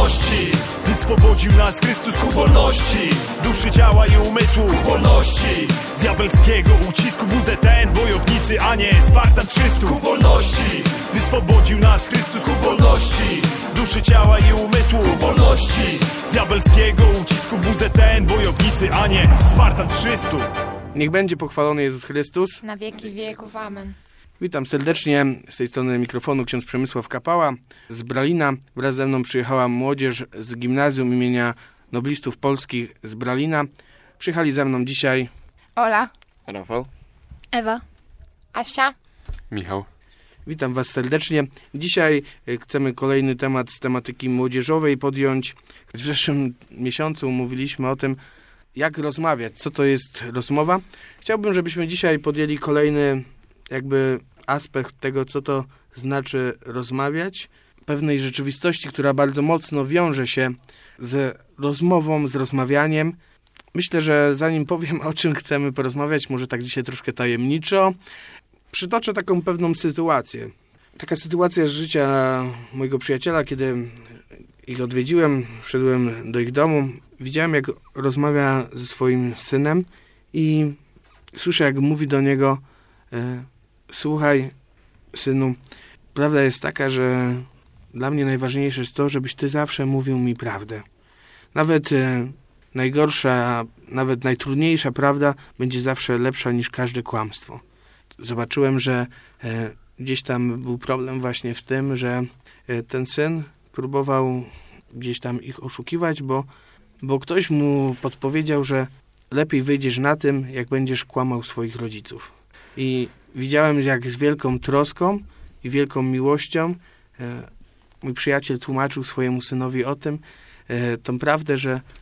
wolności. Wyswobodził nas Chrystus ku wolności duszy, ciała i umysłu, ku wolności. Z diabelskiego ucisku WZN, wojownicy, a nie Spartan 300, ku wolności. Wyswobodził nas Chrystus ku wolności duszy, ciała i umysłu, ku wolności. Z diabelskiego ucisku WZN, wojownicy, a nie Spartan 300. Niech będzie pochwalony Jezus Chrystus. Na wieki wieków. Amen. Witam serdecznie. Z tej strony mikrofonu ksiądz Przemysław Kapała z Bralina. Wraz ze mną przyjechała młodzież z gimnazjum imienia Noblistów Polskich z Bralina. Przyjechali ze mną dzisiaj Ola, Rafał, Ewa, Asia, Michał. Witam Was serdecznie. Dzisiaj chcemy kolejny temat z tematyki młodzieżowej podjąć. W zeszłym miesiącu mówiliśmy o tym, jak rozmawiać, co to jest rozmowa. Chciałbym, żebyśmy dzisiaj podjęli kolejny aspekt tego, co to znaczy rozmawiać. Pewnej rzeczywistości, która bardzo mocno wiąże się z rozmową, z rozmawianiem. Myślę, że zanim powiem, o czym chcemy porozmawiać, może tak dzisiaj troszkę tajemniczo, przytoczę taką pewną sytuację. Taka sytuacja z życia mojego przyjaciela, kiedy ich odwiedziłem, wszedłem do ich domu, widziałem, jak rozmawia ze swoim synem i słyszę, jak mówi do niego: słuchaj, synu, prawda jest taka, że dla mnie najważniejsze jest to, żebyś ty zawsze mówił mi prawdę. Nawet najgorsza, nawet najtrudniejsza prawda będzie zawsze lepsza niż każde kłamstwo. Zobaczyłem, że gdzieś tam był problem właśnie w tym, że ten syn próbował gdzieś tam ich oszukiwać, bo ktoś mu podpowiedział, że lepiej wyjdziesz na tym, jak będziesz kłamał swoich rodziców. I widziałem, jak z wielką troską i wielką miłością mój przyjaciel tłumaczył swojemu synowi o tym, tą prawdę,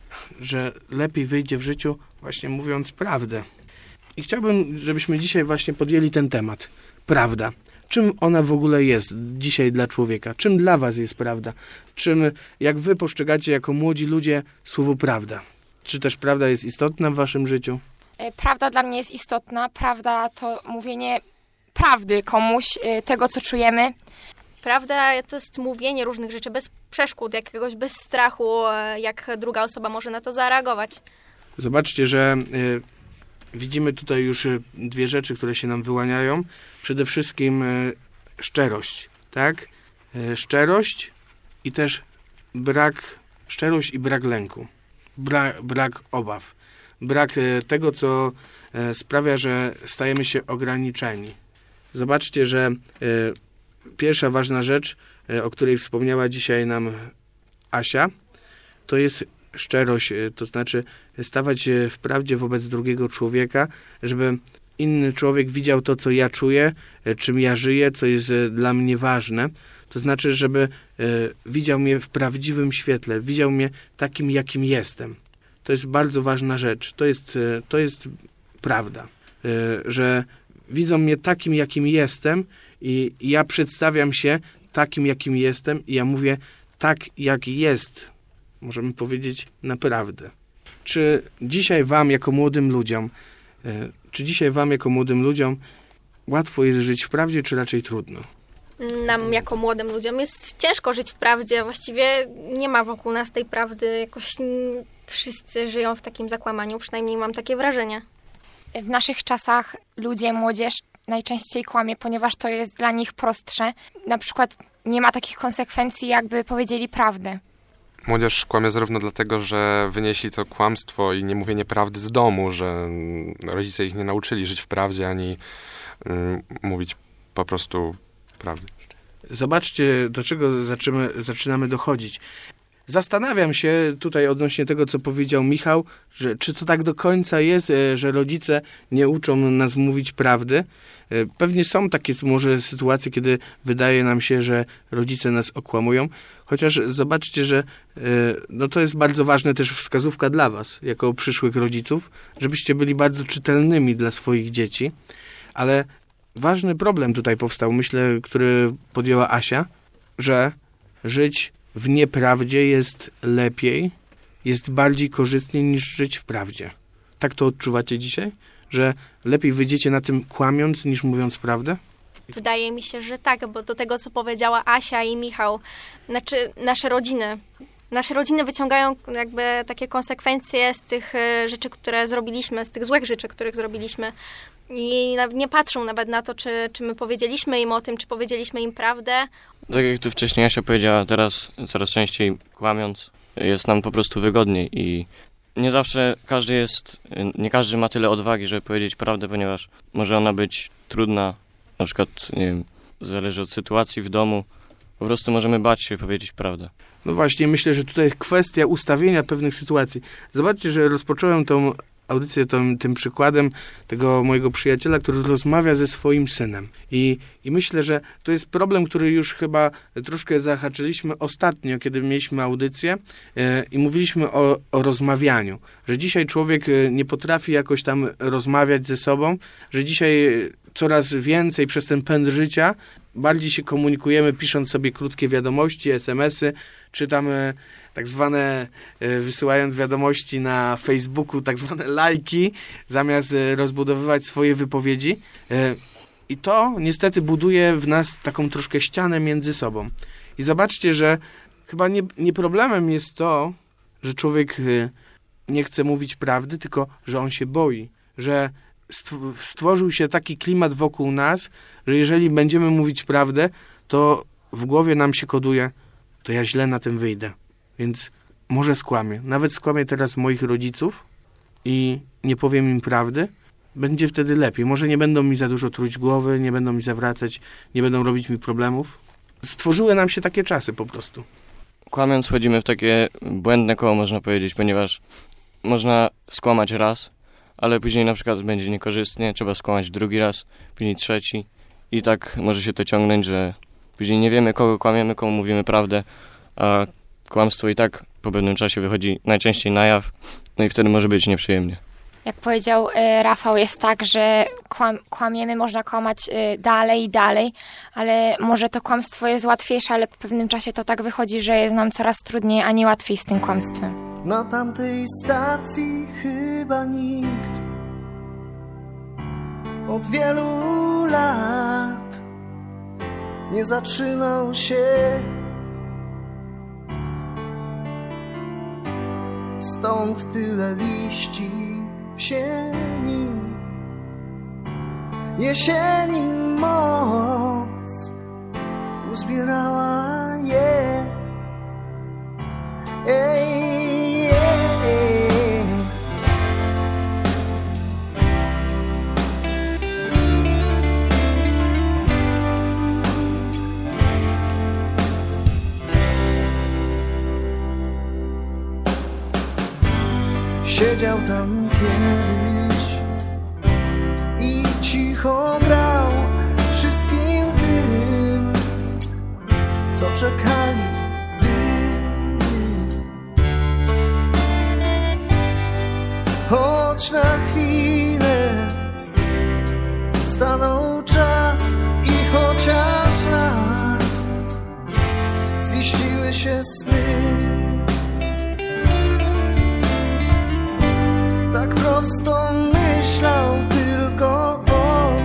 że lepiej wyjdzie w życiu właśnie mówiąc prawdę. I chciałbym, żebyśmy dzisiaj właśnie podjęli ten temat. Prawda. Czym ona w ogóle jest dzisiaj dla człowieka? Czym dla was jest prawda? Czym, jak wy postrzegacie jako młodzi ludzie słowo prawda? Czy też prawda jest istotna w waszym życiu? Prawda dla mnie jest istotna. Prawda to mówienie prawdy komuś, tego co czujemy. Prawda to jest mówienie różnych rzeczy bez przeszkód, jakiegoś bez strachu, jak druga osoba może na to zareagować. Zobaczcie, że widzimy tutaj już dwie rzeczy, które się nam wyłaniają. Przede wszystkim szczerość, tak? Szczerość i też szczerość i brak lęku. Brak obaw. Brak tego, co sprawia, że stajemy się ograniczeni. Zobaczcie, że pierwsza ważna rzecz, o której wspomniała dzisiaj nam Asia, to jest szczerość, to znaczy stawać się w prawdzie wobec drugiego człowieka, żeby inny człowiek widział to, co ja czuję, czym ja żyję, co jest dla mnie ważne. To znaczy, żeby widział mnie w prawdziwym świetle, widział mnie takim, jakim jestem. To jest bardzo ważna rzecz. To jest prawda, że widzą mnie takim, jakim jestem i ja przedstawiam się takim, jakim jestem i ja mówię tak, jak jest. Możemy powiedzieć naprawdę. Czy dzisiaj wam jako młodym ludziom łatwo jest żyć w prawdzie, czy raczej trudno? Nam jako młodym ludziom jest ciężko żyć w prawdzie. Właściwie nie ma wokół nas tej prawdy. Jakoś wszyscy żyją w takim zakłamaniu. Przynajmniej mam takie wrażenie. W naszych czasach ludzie, młodzież najczęściej kłamie, ponieważ to jest dla nich prostsze. Na przykład nie ma takich konsekwencji, jakby powiedzieli prawdę. Młodzież kłamie zarówno dlatego, że wynieśli to kłamstwo i niemówienie prawdy z domu, że rodzice ich nie nauczyli żyć w prawdzie, ani mówić po prostu prawdy. Zobaczcie, do czego zaczynamy dochodzić. Zastanawiam się tutaj odnośnie tego, co powiedział Michał, że czy to tak do końca jest, że rodzice nie uczą nas mówić prawdy. Pewnie są takie może sytuacje, kiedy wydaje nam się, że rodzice nas okłamują, chociaż zobaczcie, że to jest bardzo ważna też wskazówka dla was, jako przyszłych rodziców, żebyście byli bardzo czytelnymi dla swoich dzieci, ale ważny problem tutaj powstał, myślę, który podjęła Asia, że żyć w nieprawdzie jest lepiej, jest bardziej korzystnie niż żyć w prawdzie. Tak to odczuwacie dzisiaj? Że lepiej wyjdziecie na tym kłamiąc niż mówiąc prawdę? Wydaje mi się, że tak, bo do tego, co powiedziała Asia i Michał, znaczy nasze rodziny, nasze rodziny wyciągają jakby takie konsekwencje z tych rzeczy, które zrobiliśmy, z tych złych rzeczy, których zrobiliśmy. I nie patrzą nawet na to, czy my powiedzieliśmy im o tym, czy powiedzieliśmy im prawdę. Tak jak tu wcześniej Asia powiedziała, teraz coraz częściej kłamiąc jest nam po prostu wygodniej i nie zawsze nie każdy ma tyle odwagi, żeby powiedzieć prawdę, ponieważ może ona być trudna, na przykład, nie wiem, zależy od sytuacji w domu. Po prostu możemy bać się powiedzieć prawdę. No właśnie, myślę, że tutaj jest kwestia ustawienia pewnych sytuacji. Zobaczcie, że rozpocząłem tą audycję tym przykładem tego mojego przyjaciela, który rozmawia ze swoim synem. I myślę, że to jest problem, który już chyba troszkę zahaczyliśmy ostatnio, kiedy mieliśmy audycję i mówiliśmy o rozmawianiu. Że dzisiaj człowiek nie potrafi jakoś tam rozmawiać ze sobą, że dzisiaj coraz więcej przez ten pęd życia bardziej się komunikujemy, pisząc sobie krótkie wiadomości, SMS-y, czy tam tak zwane, wysyłając wiadomości na Facebooku, tak zwane lajki, zamiast rozbudowywać swoje wypowiedzi. I to niestety buduje w nas taką troszkę ścianę między sobą. I zobaczcie, że chyba nie problemem jest to, że człowiek nie chce mówić prawdy, tylko że on się boi, że stworzył się taki klimat wokół nas, że jeżeli będziemy mówić prawdę, to w głowie nam się koduje, to ja źle na tym wyjdę. Więc może skłamię. Nawet skłamię teraz moich rodziców i nie powiem im prawdy. Będzie wtedy lepiej. Może nie będą mi za dużo truć głowy, nie będą mi zawracać, nie będą robić mi problemów. Stworzyły nam się takie czasy po prostu. Kłamiąc wchodzimy w takie błędne koło, można powiedzieć, ponieważ można skłamać raz, ale później na przykład będzie niekorzystnie, trzeba skłamać drugi raz, później trzeci i tak może się to ciągnąć, że później nie wiemy, kogo kłamiemy, komu mówimy prawdę, a kłamstwo i tak po pewnym czasie wychodzi najczęściej na jaw, no i wtedy może być nieprzyjemnie. Jak powiedział Rafał, jest tak, że kłamiemy, można kłamać dalej i dalej, ale może to kłamstwo jest łatwiejsze, ale po pewnym czasie to tak wychodzi, że jest nam coraz trudniej, a nie łatwiej z tym kłamstwem. Na tamtej stacji chyba nikt od wielu lat nie zatrzymał się. Stąd tyle liści w sieni. Jesieni moc uzbierała je. Ej, ej. Siedział tam kiedyś i cicho grał wszystkim tym, co czekali, choć na chwilę stanął czas i chociaż raz ziściły się sny. Tak prosto myślał tylko on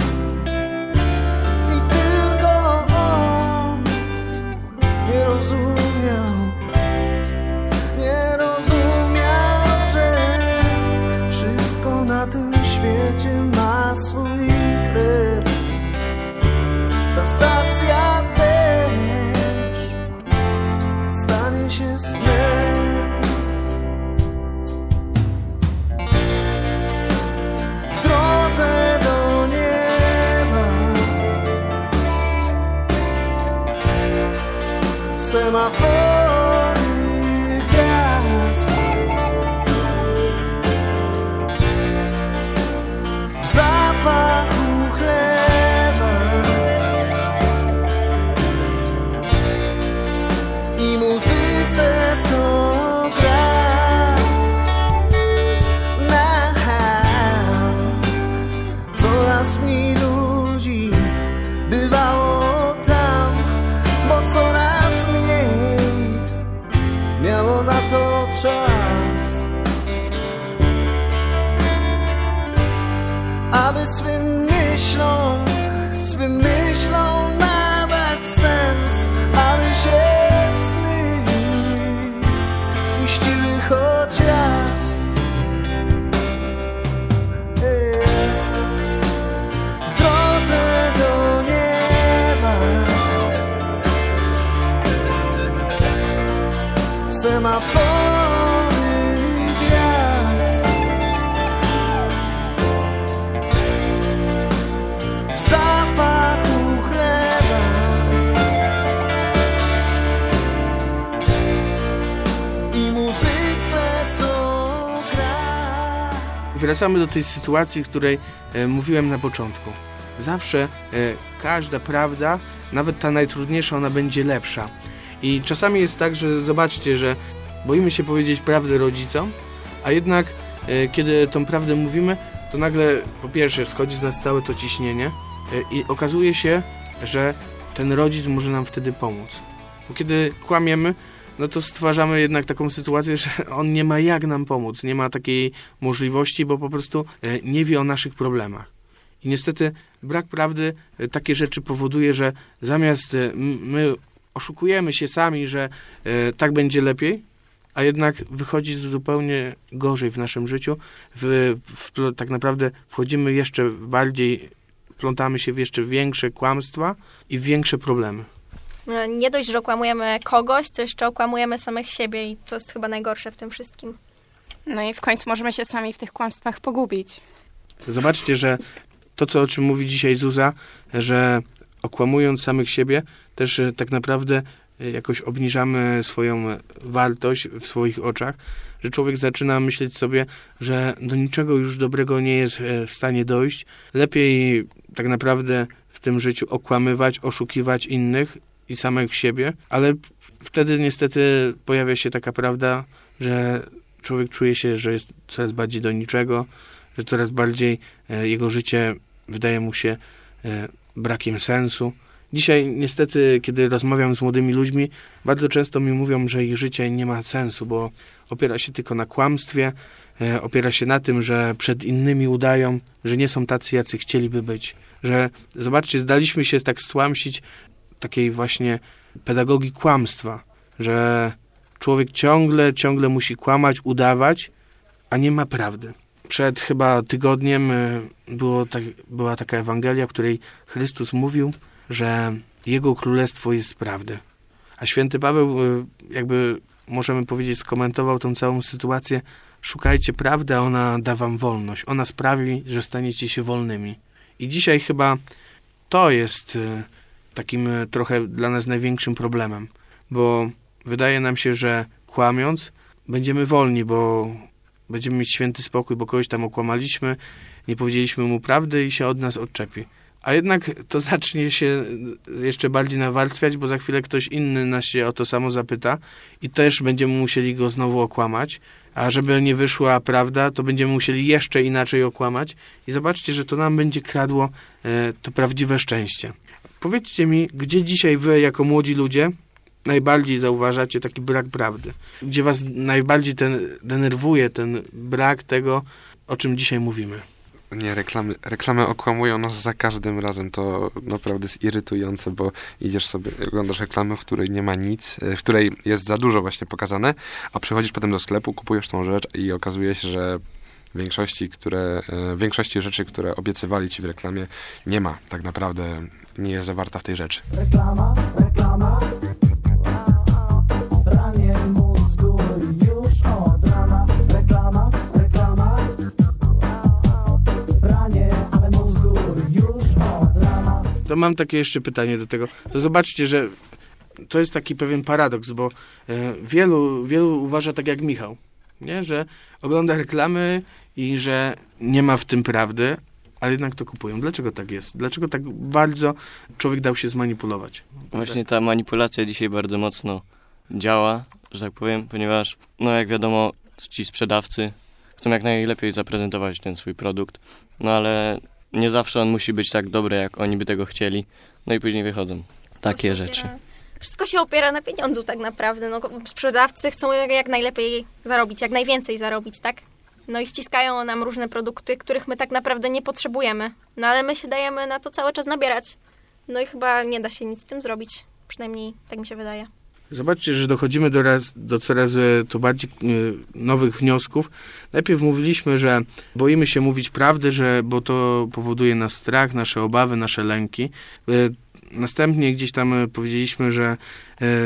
i tylko on nie rozumiał, że wszystko na tym świecie ma swój kres. Ta stacja też stanie się snem. Semafory gwiazd w zapachu chleba i muzyce, co gra na coraz mniej ludzi bywało tam, bo coraz miało na to czas, aby swym myślom nadać sens, aby się sny semafory gwiazd. W zapachu chleba i muzyce, co gra. Wracamy do tej sytuacji, której mówiłem na początku. Zawsze każda prawda, nawet ta najtrudniejsza, ona będzie lepsza. I czasami jest tak, że zobaczcie, że boimy się powiedzieć prawdę rodzicom, a jednak kiedy tą prawdę mówimy, to nagle po pierwsze schodzi z nas całe to ciśnienie i okazuje się, że ten rodzic może nam wtedy pomóc. Bo kiedy kłamiemy, no to stwarzamy jednak taką sytuację, że on nie ma jak nam pomóc, nie ma takiej możliwości, bo po prostu nie wie o naszych problemach. I niestety brak prawdy takie rzeczy powoduje, że zamiast my oszukujemy się sami, że tak będzie lepiej, a jednak wychodzi zupełnie gorzej w naszym życiu. Tak naprawdę wchodzimy jeszcze bardziej, plątamy się w jeszcze większe kłamstwa i w większe problemy. Nie dość, że okłamujemy kogoś, to jeszcze okłamujemy samych siebie i to jest chyba najgorsze w tym wszystkim. No i w końcu możemy się sami w tych kłamstwach pogubić. Zobaczcie, że to, o czym mówi dzisiaj Zuza, że okłamując samych siebie, też tak naprawdę jakoś obniżamy swoją wartość w swoich oczach, że człowiek zaczyna myśleć sobie, że do niczego już dobrego nie jest w stanie dojść. Lepiej tak naprawdę w tym życiu okłamywać, oszukiwać innych i samych siebie, ale wtedy niestety pojawia się taka prawda, że człowiek czuje się, że jest coraz bardziej do niczego, że coraz bardziej jego życie wydaje mu się brakiem sensu. Dzisiaj niestety, kiedy rozmawiam z młodymi ludźmi, bardzo często mi mówią, że ich życie nie ma sensu, bo opiera się tylko na kłamstwie, opiera się na tym, że przed innymi udają, że nie są tacy, jacy chcieliby być. Że, zobaczcie, zdaliśmy się tak stłamsić takiej właśnie pedagogii kłamstwa, że człowiek ciągle musi kłamać, udawać, a nie ma prawdy. Przed chyba tygodniem była taka Ewangelia, w której Chrystus mówił, że Jego Królestwo jest z prawdy. A święty Paweł, jakby możemy powiedzieć, skomentował tą całą sytuację. Szukajcie prawdy, a ona da wam wolność. Ona sprawi, że staniecie się wolnymi. I dzisiaj chyba to jest takim trochę dla nas największym problemem, bo wydaje nam się, że kłamiąc będziemy wolni, bo będziemy mieć święty spokój, bo kogoś tam okłamaliśmy, nie powiedzieliśmy mu prawdy i się od nas odczepi. A jednak to zacznie się jeszcze bardziej nawarstwiać, bo za chwilę ktoś inny nas się o to samo zapyta i też będziemy musieli go znowu okłamać, a żeby nie wyszła prawda, to będziemy musieli jeszcze inaczej okłamać i zobaczcie, że to nam będzie kradło to prawdziwe szczęście. Powiedzcie mi, gdzie dzisiaj wy, jako młodzi ludzie, najbardziej zauważacie taki brak prawdy? Gdzie was najbardziej denerwuje ten brak tego, o czym dzisiaj mówimy? Nie, reklamy okłamują nas za każdym razem. To naprawdę jest irytujące, bo idziesz sobie, oglądasz reklamę, w której nie ma nic, w której jest za dużo właśnie pokazane, a przychodzisz potem do sklepu, kupujesz tą rzecz i okazuje się, że większości rzeczy, które obiecywali ci w reklamie, nie ma. Tak naprawdę nie jest zawarta w tej rzeczy. Reklama. Ranie mózgu już od rana. Reklama. Ranie, ale mózgu już od rana. To mam takie jeszcze pytanie do tego. To zobaczcie, że to jest taki pewien paradoks, bo wielu uważa tak jak Michał, nie? Że ogląda reklamy i że nie ma w tym prawdy, ale jednak to kupują. Dlaczego tak jest? Dlaczego tak bardzo człowiek dał się zmanipulować? Właśnie ta manipulacja dzisiaj bardzo mocno działa, że tak powiem, ponieważ, no jak wiadomo, ci sprzedawcy chcą jak najlepiej zaprezentować ten swój produkt, no ale nie zawsze on musi być tak dobry, jak oni by tego chcieli, no i później wychodzą takie rzeczy. Wszystko się opiera na pieniądzu tak naprawdę. No, sprzedawcy chcą jak najlepiej zarobić, jak najwięcej zarobić, tak? No i wciskają nam różne produkty, których my tak naprawdę nie potrzebujemy. No ale my się dajemy na to cały czas nabierać. No i chyba nie da się nic z tym zrobić. Przynajmniej tak mi się wydaje. Zobaczcie, że dochodzimy do coraz to bardziej nowych wniosków. Najpierw mówiliśmy, że boimy się mówić prawdy, bo to powoduje nas strach, nasze obawy, nasze lęki. Następnie gdzieś tam powiedzieliśmy, że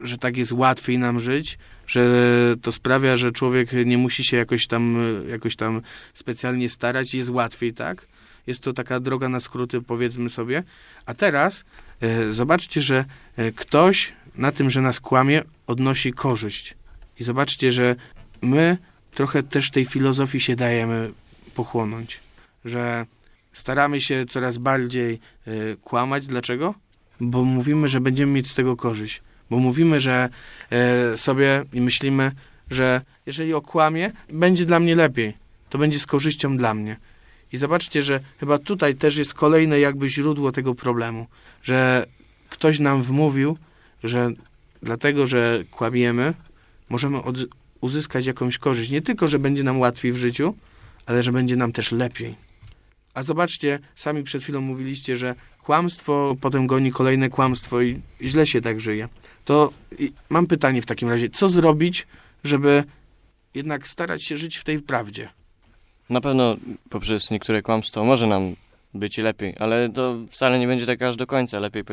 że tak jest łatwiej nam żyć, że to sprawia, że człowiek nie musi się jakoś tam specjalnie starać, jest łatwiej, tak? Jest to taka droga na skróty, powiedzmy sobie. A teraz zobaczcie, że ktoś na tym, że nas kłamie, odnosi korzyść. I zobaczcie, że my trochę też tej filozofii się dajemy pochłonąć. Że staramy się coraz bardziej kłamać. Dlaczego? Bo mówimy, że będziemy mieć z tego korzyść. Bo mówimy, że sobie i myślimy, że jeżeli okłamię, będzie dla mnie lepiej. To będzie z korzyścią dla mnie. I zobaczcie, że chyba tutaj też jest kolejne jakby źródło tego problemu. Że ktoś nam wmówił, że dlatego, że kłamiemy, możemy uzyskać jakąś korzyść. Nie tylko, że będzie nam łatwiej w życiu, ale że będzie nam też lepiej. A zobaczcie, sami przed chwilą mówiliście, że kłamstwo potem goni kolejne kłamstwo i źle się tak żyje. To mam pytanie w takim razie, co zrobić, żeby jednak starać się żyć w tej prawdzie? Na pewno poprzez niektóre kłamstwo może nam być lepiej, ale to wcale nie będzie tak aż do końca lepiej,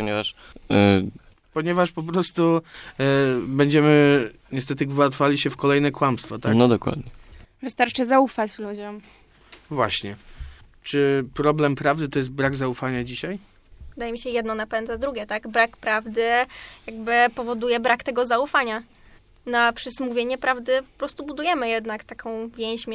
ponieważ po prostu będziemy niestety gwałtowali się w kolejne kłamstwa, tak? No dokładnie. Wystarczy zaufać ludziom. Właśnie. Czy problem prawdy to jest brak zaufania dzisiaj? Wydaje mi się, jedno napędza drugie, tak? Brak prawdy jakby powoduje brak tego zaufania. Przez mówienie prawdy po prostu budujemy jednak taką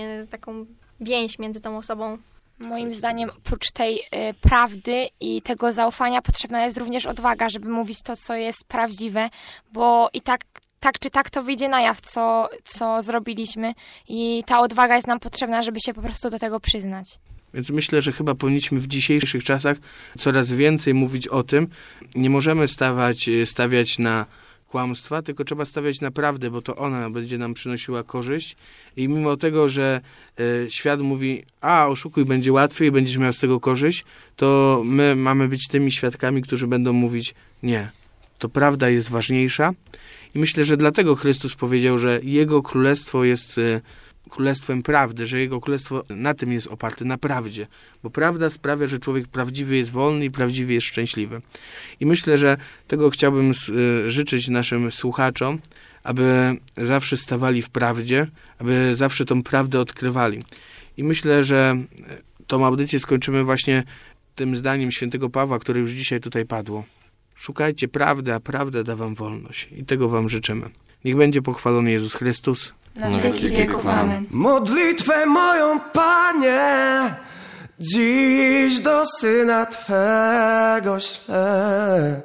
więź między tą osobą. Moim zdaniem oprócz tej prawdy i tego zaufania potrzebna jest również odwaga, żeby mówić to, co jest prawdziwe, bo i tak czy tak to wyjdzie na jaw, co zrobiliśmy i ta odwaga jest nam potrzebna, żeby się po prostu do tego przyznać. Więc myślę, że chyba powinniśmy w dzisiejszych czasach coraz więcej mówić o tym. Nie możemy stawiać na kłamstwa, tylko trzeba stawiać na prawdę, bo to ona będzie nam przynosiła korzyść. I mimo tego, że świat mówi, oszukuj, będzie łatwiej, będziesz miał z tego korzyść, to my mamy być tymi świadkami, którzy będą mówić, nie, to prawda jest ważniejsza. I myślę, że dlatego Chrystus powiedział, że Jego królestwo jest królestwem prawdy, że Jego królestwo na tym jest oparte, na prawdzie. Bo prawda sprawia, że człowiek prawdziwy jest wolny i prawdziwie jest szczęśliwy. I myślę, że tego chciałbym życzyć naszym słuchaczom, aby zawsze stawali w prawdzie, aby zawsze tą prawdę odkrywali. I myślę, że tą audycję skończymy właśnie tym zdaniem świętego Pawła, które już dzisiaj tutaj padło. Szukajcie prawdy, a prawda da wam wolność. I tego wam życzymy. Niech będzie pochwalony Jezus Chrystus. Na wieki wieków. Amen. Modlitwę moją, Panie, dziś do Syna Twego ślę,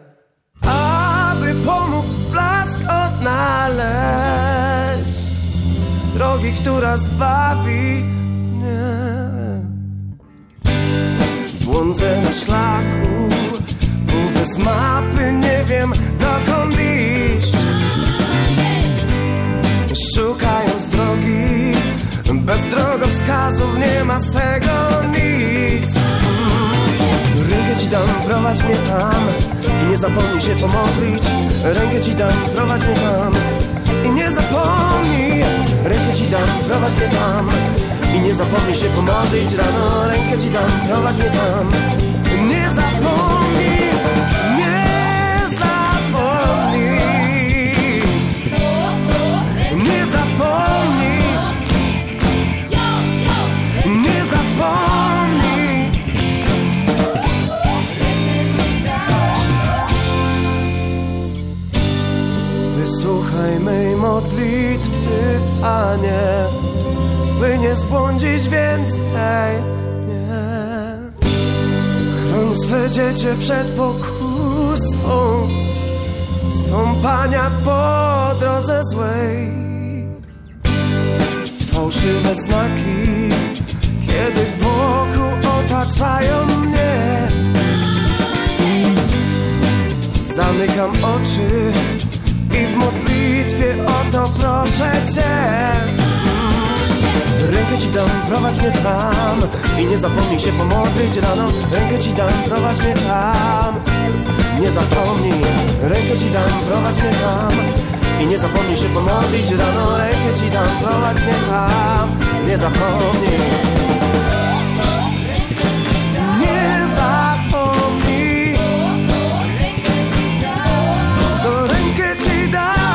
aby pomógł blask odnaleźć drogi, która zbawi mnie. Błądzę na szlaku, bo bez mapy nie wiem, dokąd iść. Szukając drogi, bez drogowskazów nie ma z tego nic. Rękę Ci dam, prowadź mnie tam i nie zapomnij się pomodlić. Rękę Ci dam, prowadź mnie tam i nie zapomnij. Rękę Ci dam, prowadź mnie tam i nie zapomnij się pomodlić rano. Rękę Ci dam, prowadź mnie tam, nie zapomnij. Wysłuchaj mej modlitwy, Panie, by nie zbłądzić więcej, nie. Chroń swe dziecię przed pokusą stąpania po drodze złej. Fałszywe znaki, kiedy wokół otaczają mnie, zamykam oczy i w modlitwie o to proszę Cię. Rękę Ci dam, prowadź mnie tam i nie zapomnij się pomodlić rano. Rękę Ci dam, prowadź mnie tam, nie zapomnij. Rękę Ci dam, prowadź mnie tam i nie zapomnij się pomodlić rano. Rękę Ci dam, prowadź mnie tam, nie zapomnij. Nie zapomnij. To rękę Ci dam.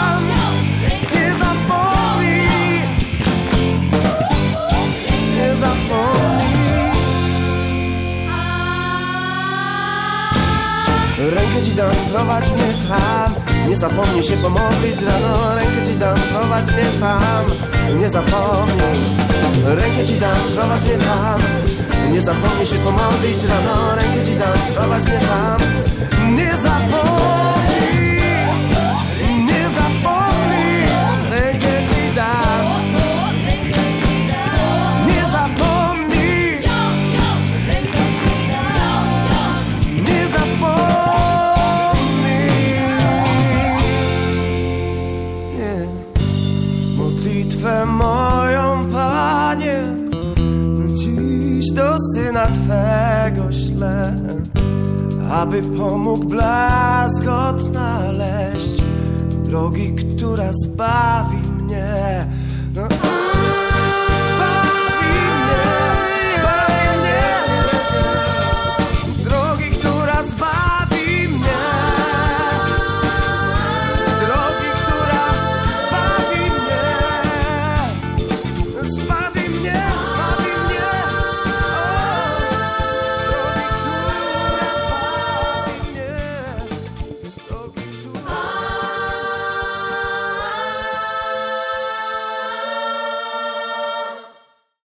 ci dam, prowadź mnie tam. Nie zapomnij się pomodlić rano, rękę ci dam, prowadź mnie tam. Nie zapomnij, rękę ci dam, prowadź mnie tam. Nie zapomnij się pomodlić rano, rękę ci dam, prowadź mnie tam. Nie zapomnij, nie zapomnij, rękę ci dam. Nie zapomnij, nie zapomnij. Nie, modlitwę moją, Panie, dziś do Syna Twego ślę, aby pomógł blask odnaleźć drogi, która zbawi mnie.